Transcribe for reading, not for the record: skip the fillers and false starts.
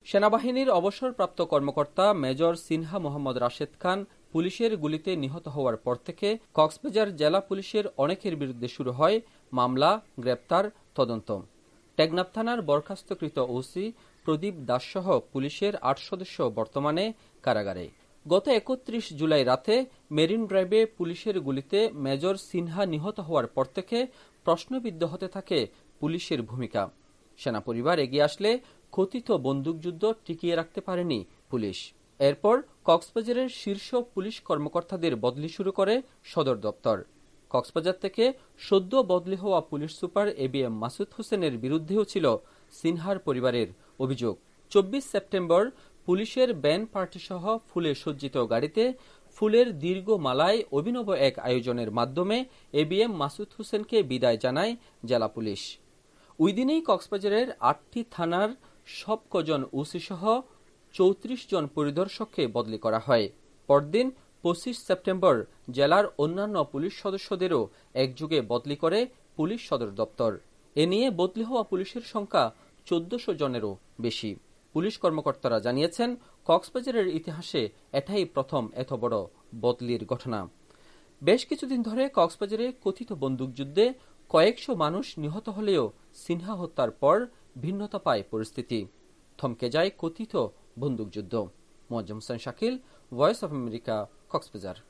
সেনাবাহিনীর অবসরপ্রাপ্ত কর্মকর্তা মেজর সিনহা মোহাম্মদ রাশেদ খান পুলিশের গুলিতে নিহত হওয়ার পর থেকে কক্সবাজার জেলা পুলিশের অনেকের বিরুদ্ধে শুরু হয় মামলা, গ্রেপ্তার, তদন্ত। টেকনাফ থানার বরখাস্তকৃত ওসি প্রদীপ দাসসহ পুলিশের ৮ সদস্য বর্তমানে কারাগারে। গত ৩১ জুলাই রাতে মেরিন ড্রাইভে পুলিশের গুলিতে মেজর সিনহা নিহত হওয়ার পর থেকে প্রশ্নবিদ্ধ হতে থাকে পুলিশের ভূমিকা। সেনা পরিবার এগিয়ে আসলে কথিত বন্দুকযুদ্ধ টিকিয়ে রাখতে পারেনি পুলিশ। এরপর কক্সবাজারের শীর্ষ পুলিশ কর্মকর্তাদের বদলি শুরু করে সদর দপ্তর। কক্সবাজার থেকে সদ্য বদলি হওয়া পুলিশ সুপার এবিএম মাসুদ হোসেনের বিরুদ্ধেও ছিল সিনহার পরিবারের অভিযোগ। ২৪ সেপ্টেম্বর পুলিশের ব্যান্ড পার্টিসহ ফুলে সজ্জিত গাড়িতে ফুলের দীর্ঘ মালায় অভিনব এক আয়োজনের মাধ্যমে এবিএম মাসুদ হোসেনকে বিদায় জানায় জেলা পুলিশ। ওই দিনেই কক্সবাজারের ৮টি থানার সব কজন ওসি সহ ৩৪ জন পরিদর্শককে বদলি করা হয়। পরদিন ২৫ সেপ্টেম্বর জেলার অন্যান্য পুলিশ সদস্যদেরও একযোগে বদলি করে পুলিশ সদর দপ্তর। এ নিয়ে বদলি হওয়া পুলিশের সংখ্যা ১৪০০ জনেরও বেশি। পুলিশ কর্মকর্তারা জানিয়েছেন, কক্সবাজারের ইতিহাসে এটাই প্রথম এত বড় বদলির ঘটনা। বেশ কিছুদিন ধরে কক্সবাজারে কথিত বন্দুকযুদ্ধে কয়েকশো মানুষ নিহত হলেও সিনহা হত্যার পর ভিন্নতা পায় পরিস্থিতি। থমকে যায় কথিত বন্দুকযুদ্ধ। Moazzem Hossain Shakil, voice of America, Cox's Bazar.